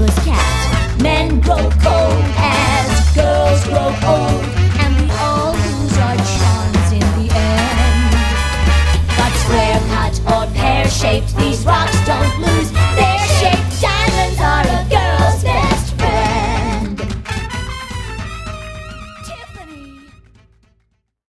goes cat. Men grow cold as girls grow old, and we all lose our charms in the end. But square cut or pear shaped, these rocks don't